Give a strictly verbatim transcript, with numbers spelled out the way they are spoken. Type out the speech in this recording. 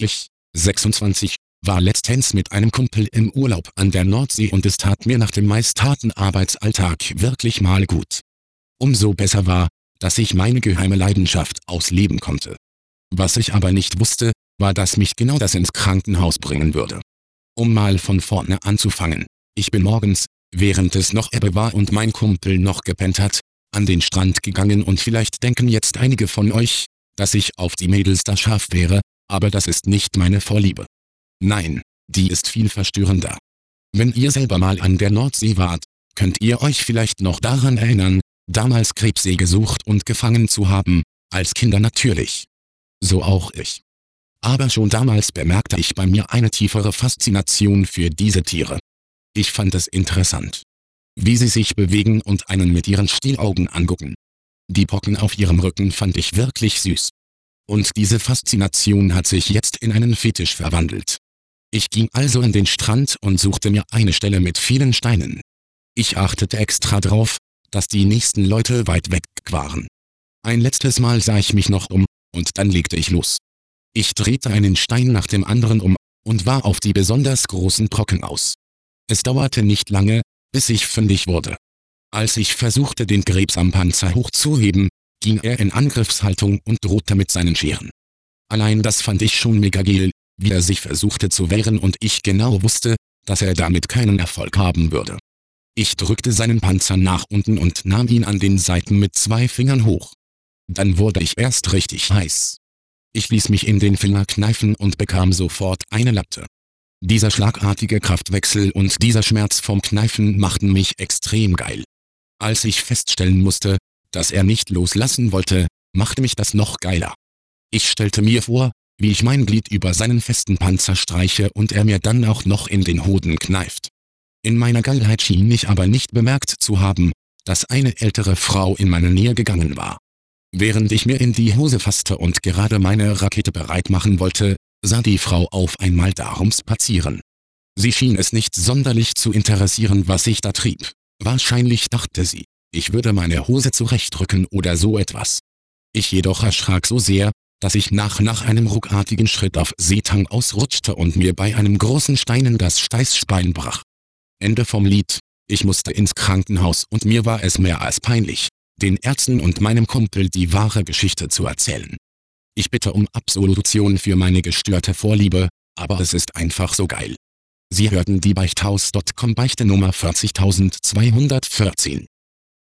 Ich, sechsundzwanzig, war letztens mit einem Kumpel im Urlaub an der Nordsee und es tat mir nach dem meist harten Arbeitsalltag wirklich mal gut. Umso besser war, dass ich meine geheime Leidenschaft ausleben konnte. Was ich aber nicht wusste, war, dass mich genau das ins Krankenhaus bringen würde. Um mal von vorne anzufangen. Ich bin morgens, während es noch Ebbe war und mein Kumpel noch gepennt hat, an den Strand gegangen und vielleicht denken jetzt einige von euch, dass ich auf die Mädels da scharf wäre, aber das ist nicht meine Vorliebe. Nein, die ist viel verstörender. Wenn ihr selber mal an der Nordsee wart, könnt ihr euch vielleicht noch daran erinnern, damals Krebse gesucht und gefangen zu haben, als Kinder natürlich. So auch ich. Aber schon damals bemerkte ich bei mir eine tiefere Faszination für diese Tiere. Ich fand es interessant, wie sie sich bewegen und einen mit ihren Stielaugen angucken. Die Pocken auf ihrem Rücken fand ich wirklich süß. Und diese Faszination hat sich jetzt in einen Fetisch verwandelt. Ich ging also an den Strand und suchte mir eine Stelle mit vielen Steinen. Ich achtete extra drauf, dass die nächsten Leute weit weg waren. Ein letztes Mal sah ich mich noch um, und dann legte ich los. Ich drehte einen Stein nach dem anderen um, und war auf die besonders großen Brocken aus. Es dauerte nicht lange, bis ich fündig wurde. Als ich versuchte, den Krebs am Panzer hochzuheben, ging er in Angriffshaltung und drohte mit seinen Scheren. Allein das fand ich schon mega geil, wie er sich versuchte zu wehren und ich genau wusste, dass er damit keinen Erfolg haben würde. Ich drückte seinen Panzer nach unten und nahm ihn an den Seiten mit zwei Fingern hoch. Dann wurde ich erst richtig heiß. Ich ließ mich in den Finger kneifen und bekam sofort eine Latte. Dieser schlagartige Kraftwechsel und dieser Schmerz vom Kneifen machten mich extrem geil. Als ich feststellen musste, dass er nicht loslassen wollte, machte mich das noch geiler. Ich stellte mir vor, wie ich mein Glied über seinen festen Panzer streiche und er mir dann auch noch in den Hoden kneift. In meiner Geilheit schien ich aber nicht bemerkt zu haben, dass eine ältere Frau in meine Nähe gegangen war. Während ich mir in die Hose fasste und gerade meine Rakete bereit machen wollte, sah die Frau auf einmal darum spazieren. Sie schien es nicht sonderlich zu interessieren, was ich da trieb. Wahrscheinlich dachte sie, ich würde meine Hose zurechtrücken oder so etwas. Ich jedoch erschrak so sehr, dass ich nach nach einem ruckartigen Schritt auf Seetang ausrutschte und mir bei einem großen Stein das Steißbein brach. Ende vom Lied. Ich musste ins Krankenhaus und mir war es mehr als peinlich, den Ärzten und meinem Kumpel die wahre Geschichte zu erzählen. Ich bitte um Absolution für meine gestörte Vorliebe, aber es ist einfach so geil. Sie hörten die Beichthaus Punkt com Beichte Nummer vierzigtausendzweihundertvierzehn.